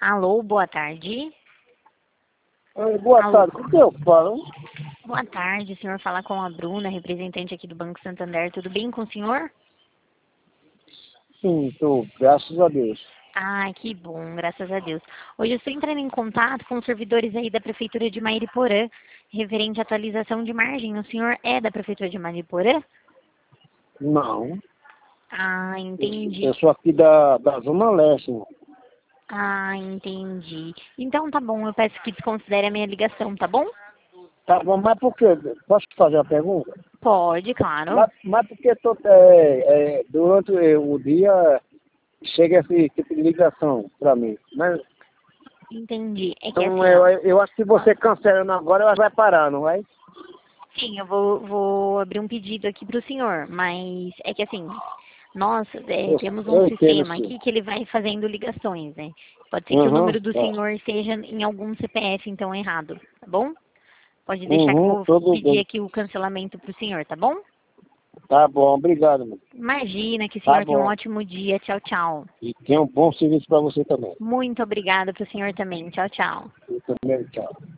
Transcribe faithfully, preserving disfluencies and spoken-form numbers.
Alô, boa tarde. Oi, boa Alô. tarde, o que eu falo? Boa tarde, o senhor fala com a Bruna, representante aqui do Banco Santander. Tudo bem com o senhor? Sim, tô, graças a Deus. Ah, que bom, graças a Deus. Hoje eu estou entrando em contato com os servidores aí da Prefeitura de Mariporã, referente à atualização de margem. O senhor é da Prefeitura de Mariporã? Não, Ah, eu, entendi. eu sou aqui da, da Zona Leste, irmão. Ah, entendi. Então tá bom, eu peço que desconsidere a minha ligação, tá bom? Tá bom, mas por quê? Posso te fazer uma pergunta? Pode, claro. Mas, mas por que tô, é, é, durante o dia chega esse tipo de ligação pra mim? Mas, Entendi. É que então, assim, eu, ó. eu acho que você cancelando agora, ela vai parar, não vai? Sim, eu vou, vou abrir um pedido aqui para o senhor, mas é que assim, nós é, Eu, temos um eu entendo, sistema sim. aqui que ele vai fazendo ligações, né? Pode ser que o Uhum, número do tá. senhor esteja em algum C P F, então, errado, tá bom? Pode deixar que eu Uhum, vou tudo pedir bem. aqui o cancelamento para o senhor, tá bom? Tá bom, obrigado, mano. Imagina que o Tá senhor tenha um bom. ótimo dia. Tchau, tchau. E tenha um bom serviço pra você também. Muito obrigada para o senhor também. Tchau, tchau. Eu também, tchau.